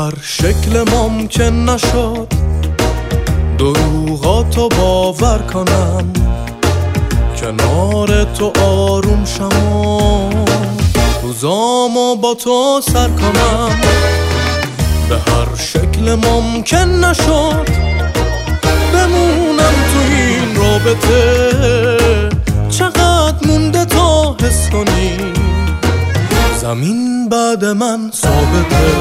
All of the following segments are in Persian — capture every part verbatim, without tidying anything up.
هر شکل ممکن نشد دروغاتو باور کنم، کنار تو آروم شم و روزامو با تو سر کنم. به هر شکل ممکن نشد بمونم تو این رابطه، چقدر مونده تا حس کنی زمین بعد من ثابته.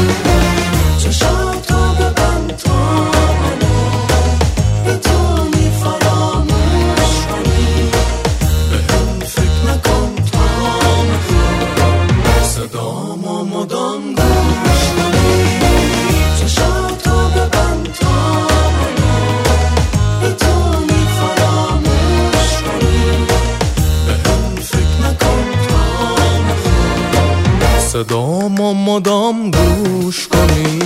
چشاتو ببند تا منو بتونی فراموش کنی، به هم فکر نکن تا نخوام صدامو مدام گوش کنی. چشاتو ببند تا منو بتونی فراموش کنی، به هم فکر نکن تا نخوام صدامو مدام گوش کنی.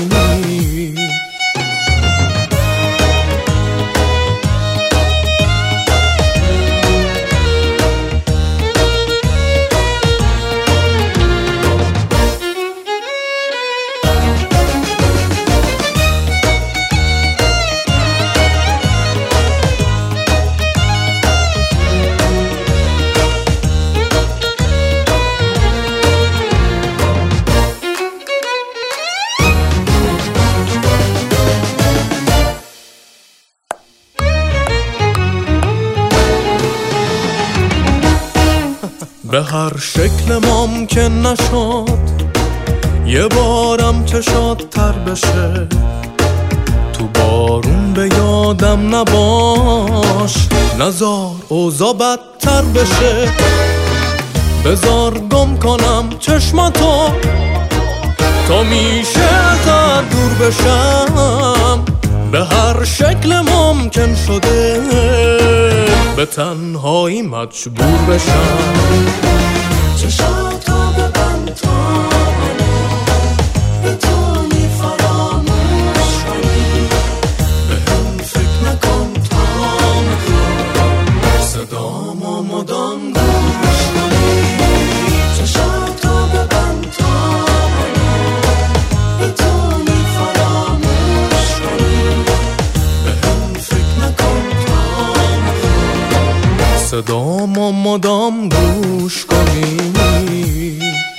به هر شکل ممکن نشد یه بارم چشات تر بشه، تو بارون به یادم نباش، نزار اوضاع بدتر بشه. بزار گم کنم چشماتو تا میشه ازت دور بشم، به هر شکل ممکن شده به تنهایی مجبور بشم. چشاتو ببند تا منو بتونی فراموش کنی، به هم فکر نکن تا نخوام صدامو مدام گوش کنی. چشاتو ببند تا منو بتونی فراموش کنی، به هم فکر نکن تا نخوام صدامو مدام گوش کنی.